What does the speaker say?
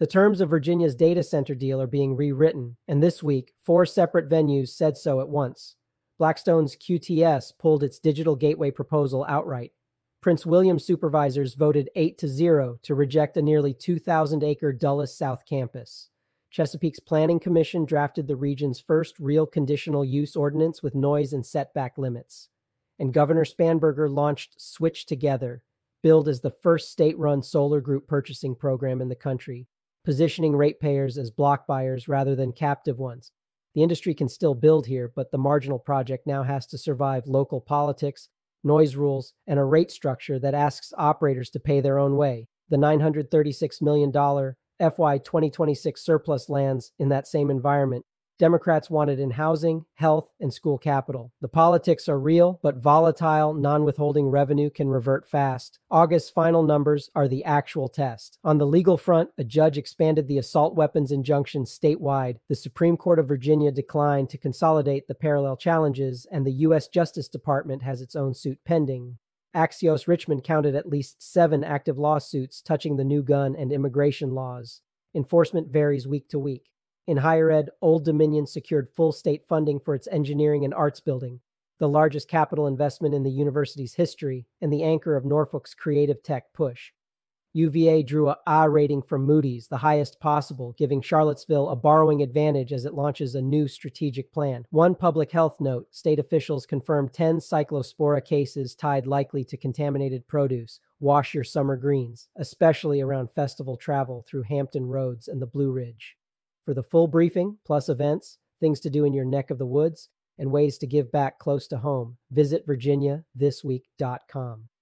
The terms of Virginia's data center deal are being rewritten, and this week, 4 separate venues said so at once. Blackstone's QTS pulled its digital gateway proposal outright. Prince William supervisors voted 8-0 to reject a nearly 2,000-acre Dulles South campus. Chesapeake's Planning Commission drafted the region's first real conditional use ordinance with noise and setback limits. And Governor Spanberger launched Switch Together, billed as the first state-run solar group purchasing program in the country, positioning ratepayers as block buyers rather than captive ones. The industry can still build here, but the marginal project now has to survive local politics, noise rules, and a rate structure that asks operators to pay their own way. The $936 million FY 2026 surplus lands in that same environment. Democrats want it in housing, health, and school capital. The politics are real, but volatile, non-withholding revenue can revert fast. August's final numbers are the actual test. On the legal front, a judge expanded the assault weapons injunction statewide. The Supreme Court of Virginia declined to consolidate the parallel challenges, and the U.S. Justice Department has its own suit pending. Axios Richmond counted at least 7 active lawsuits touching the new gun and immigration laws. Enforcement varies week to week. In higher ed, Old Dominion secured full state funding for its engineering and arts building, the largest capital investment in the university's history and the anchor of Norfolk's creative tech push. UVA drew a A rating from Moody's, the highest possible, giving Charlottesville a borrowing advantage as it launches a new strategic plan. One public health note, state officials confirmed 10 cyclospora cases tied likely to contaminated produce. Wash your summer greens, especially around festival travel through Hampton Roads and the Blue Ridge. For the full briefing, plus events, things to do in your neck of the woods, and ways to give back close to home, visit virginiathisweek.com.